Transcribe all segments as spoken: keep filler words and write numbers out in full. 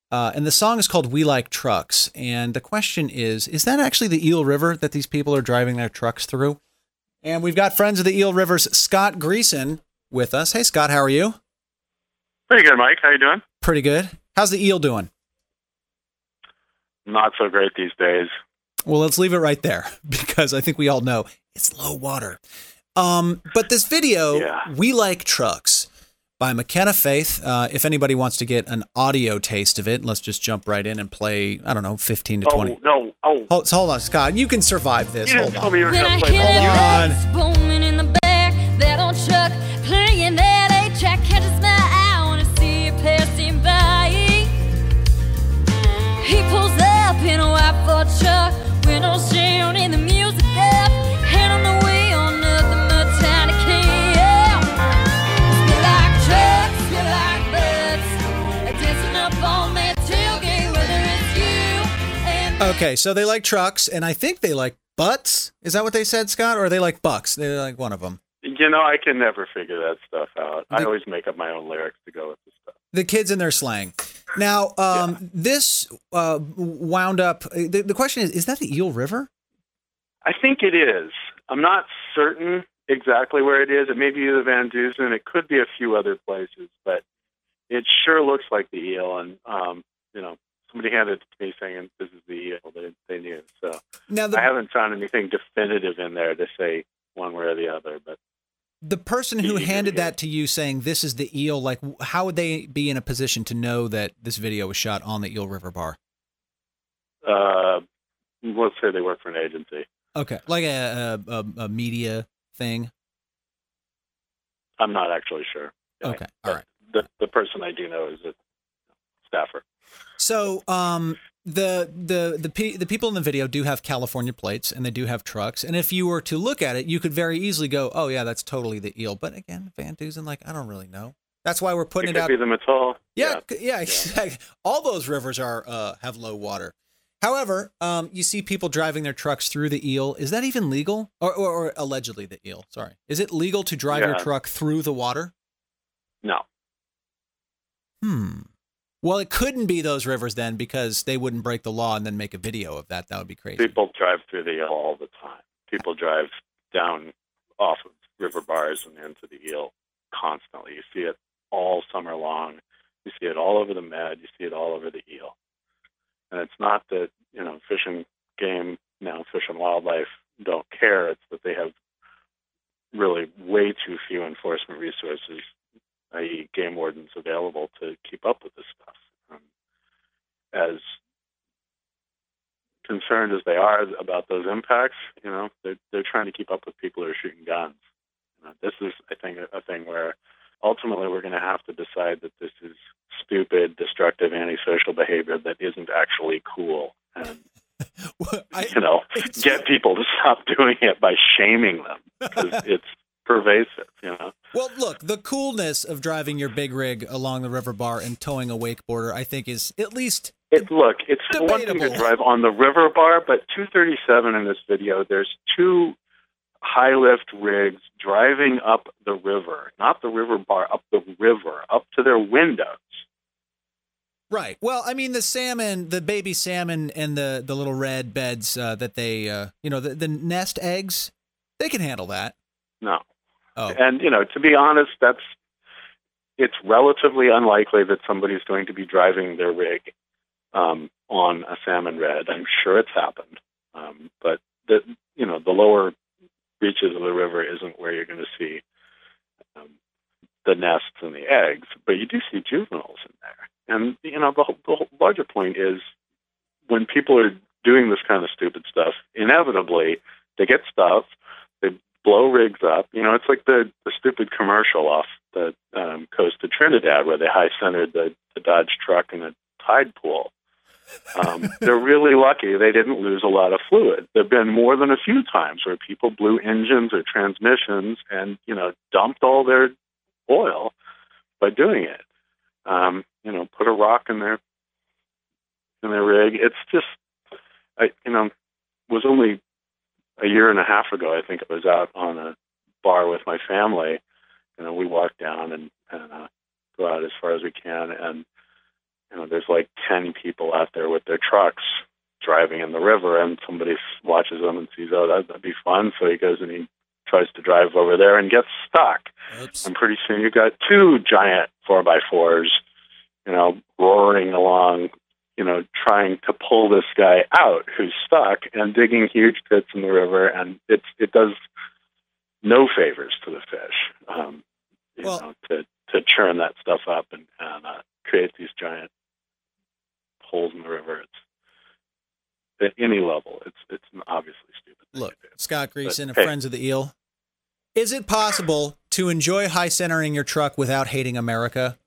Uh, and the song is called We Like Trucks. And the question is, is that actually the Eel River that these people are driving their trucks through? And we've got friends of the Eel River's Scott Greason with us. Hey, Scott, how are you? Pretty good, Mike. How you doing? Pretty good. How's the eel doing? Not so great these days. Well, let's leave it right there because I think we all know it's low water. Um, but this video, yeah. We Like Trucks, by McKenna Faith. Uh, if anybody wants to get an audio taste of it, let's just jump right in and play, I don't know, fifteen to twenty. Oh, no. Oh. Hold, hold on, Scott. You can survive this. You Hold didn't on. tell me you were Hold going to play. on. Booming in the back, that old truck playing that eight track catches my eye. I wanna see it passing by. He pulls up in a white Ford truck, windows down and the music up, hand on the wheel, nothing but time to kill. We like trucks, we like butts, dancing up on that tailgate, whether it's you and me. Okay, so they like trucks, and I think they like butts. Is that what they said, Scott? Or are they like bucks? They like one of them. You know, I can never figure that stuff out. I The- always make up my own lyrics to go with this stuff. The kids and their slang. Now, um, Yeah. this uh, wound up. The, the question is: is that the Eel River? I think it is. I'm not certain exactly where it is. It may be the Van Dusen. It could be a few other places, but it sure looks like the eel. And, um, you know, somebody handed it to me saying this is the eel. They, they knew. So Now, the, I haven't found anything definitive in there to say one way or the other, but the person who Yeah, handed yeah. that to you, saying this is the eel, like, how would they be in a position to know that this video was shot on the Eel River Bar? uh, let's say they work for an agency. Okay, like a a, a, a media thing. I'm not actually sure. Okay, But all right. The, the person I do know is a staffer. So, um, the the the pe- the people in the video do have California plates, and they do have trucks. And if you were to look at it, you could very easily go, "Oh yeah, that's totally the eel." But again, Van Dusen, like, I don't really know. That's why we're putting It it, could out. be the Matal. Yeah, yeah, yeah, exactly. All those rivers are uh, have low water. However, um, you see people driving their trucks through the eel. Is that even legal, or, or, or allegedly the eel? Sorry, is it legal to drive your Yeah. truck through the water? No. Hmm. Well, it couldn't be those rivers then, because they wouldn't break the law and then make a video of that. That would be crazy. People drive through the eel all the time. People drive down off of river bars and into the eel constantly. You see it all summer long. You see it all over the Med. You see it all over the eel. And it's not that, you know, Fish and Game, now Fish and Wildlife don't care. It's that they have really way too few enforcement resources, that is game wardens available to keep up with this stuff. Um, as concerned as they are about those impacts, you know, they're, they're trying to keep up with people who are shooting guns. Uh, this is, I think, a, a thing where ultimately we're going to have to decide that this is stupid, destructive, antisocial behavior that isn't actually cool. And, Well, I- you know, it's- get people to stop doing it by shaming them, because it's pervasive, you know. Well, look, the coolness of driving your big rig along the river bar and towing a wakeboarder, I think, is at least It, look, it's one thing to Debatable. drive on the river bar, but two thirty-seven in this video, there's two high lift rigs driving up the river, not the river bar, up the river, up to their windows. right. Well, I mean, the salmon, the baby salmon, and the the little red beds uh, that they, uh, you know, the, the nest eggs, they can handle that. No. Oh, And, you know, to be honest, that's it's relatively unlikely that somebody's going to be driving their rig um, on a salmon red. I'm sure it's happened. Um, but, the you know, the lower reaches of the river isn't where you're going to see um, the nests and the eggs, but you do see juveniles in there. And, you know, the, whole- the whole larger point is when people are doing this kind of stupid stuff, inevitably they get stuff, they blow rigs up. You know, it's like the, the stupid commercial off the um, coast of Trinidad where they high-centered the, the Dodge truck in a tide pool. Um, they're really lucky they didn't lose a lot of fluid. There have been more than a few times where people blew engines or transmissions and, you know, dumped all their oil by doing it. Um, you know, put a rock in their in their rig. It's just, I, you know, it was only a year and a half ago, I think I was out on a bar with my family. You know, we walk down and, and uh, go out as far as we can, and you know, there's like ten people out there with their trucks driving in the river, and somebody watches them and sees, oh, that, that'd be fun. So he goes and he tries to drive over there and gets stuck. Oops. And pretty soon you've got two giant four by fours, you know, roaring along, you know, trying to pull this guy out who's stuck and digging huge pits in the river. And it's, it does no favors to the fish, um, you Well, know, to, to churn that stuff up and, and uh, create these giant holes in the river. It's, at any level, it's it's an obviously stupid thing Look, to do. Scott Greason of hey. Friends of the Eel. Is it possible to enjoy high centering your truck without hating America?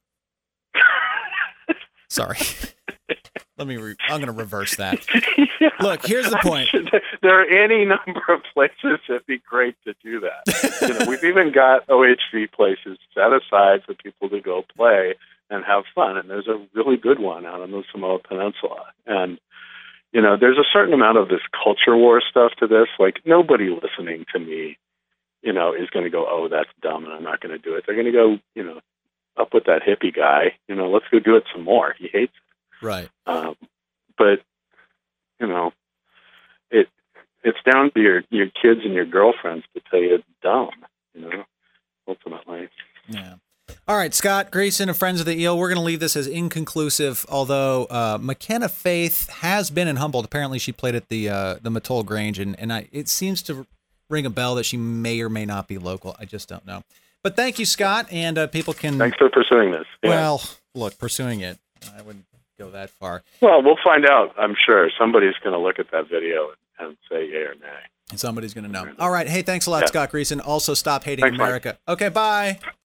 Sorry. Let me. Re- I'm going to reverse that. Yeah. Look, here's the point. There are any number of places it'd be great to do that. You know, we've even got O H V places set aside for people to go play and have fun. And there's a really good one out on the Samoa Peninsula. And you know, there's a certain amount of this culture war stuff to this. Like, nobody listening to me, you know, is going to go, oh, that's dumb and I'm not going to do it. They're going to go, you know, up with that hippie guy. You know, let's go do it some more. He hates it. Right. Um, but, you know, it it's down to your, your kids and your girlfriends to tell you it's dumb, you know, ultimately. Yeah. All right, Scott Greason of Friends of the Eel. We're going to leave this as inconclusive, although uh, McKenna Faith has been in Humboldt. Apparently, she played at the uh, the Matoll Grange, and, and I, it seems to ring a bell that she may or may not be local. I just don't know. But thank you, Scott, and uh, people can... Thanks for pursuing this. Yeah. Well, look, pursuing it, I wouldn't go that far. Well, we'll find out, I'm sure. Somebody's going to look at that video and, and say yay or nay. And somebody's going to know. All right, hey, thanks a lot, Yeah. Scott Greason. Also, stop hating Thanks, Mike. America. Okay, bye.